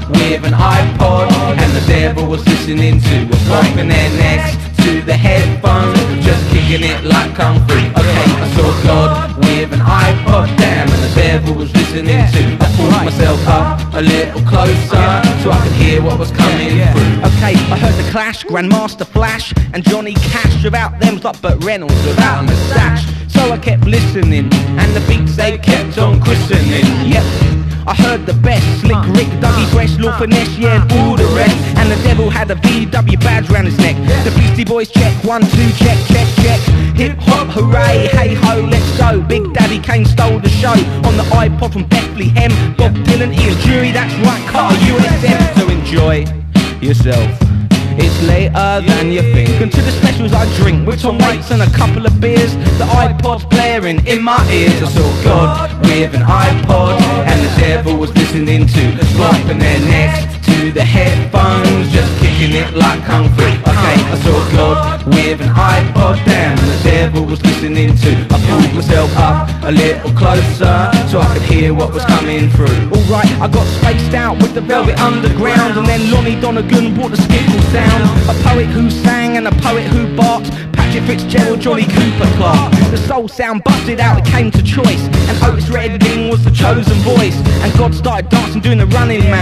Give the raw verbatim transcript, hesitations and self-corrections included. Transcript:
with an iPod, and the devil was listening to a bumping their necks to the headphones, just kicking it like kung fu. Okay, I saw God with an iPod, damn, and the devil was listening to. I pulled myself up a little closer so I could hear what was coming through. Okay, I heard the Clash, Grandmaster Flash, and Johnny Cash. Without them, like Burt Reynolds without a moustache. So I kept listening, and the beats they kept on christening. Yep, I heard the best, Slick Rick, Dougie Fresh, Lord Finesse, yeah, and all the rest. And the devil had a V W badge round his neck. The Beastie Boys check, one, two, check, check, check. Hip hop, hooray, hey ho, let's go. Big Daddy Kane stole the show on the iPod from Bethlehem. Bob Dylan, Ian Jury, that's right, Carter U S M. So enjoy yourself. It's later than you think. And to the specials I drink with Tom Waits and a couple of beers. The iPod's blaring in my ears. I saw God with an iPod, and the devil was listening to bumping their necks to the headphones, just kicking it like kung fu. Okay, I saw God with an iPod, damn, and the devil was listening to. I pulled myself up a little closer so I could hear what was coming through. Alright, I got spaced out with the Velvet Underground, and then Lonnie Donegan brought the skiffle sound. A poet who sang and a poet who barked. Patrick Fitzgerald, Johnny Cooper, Clark. The soul sound busted out, it came to choice, and Otis Redding was the chosen voice. And God started dancing, doing the running man.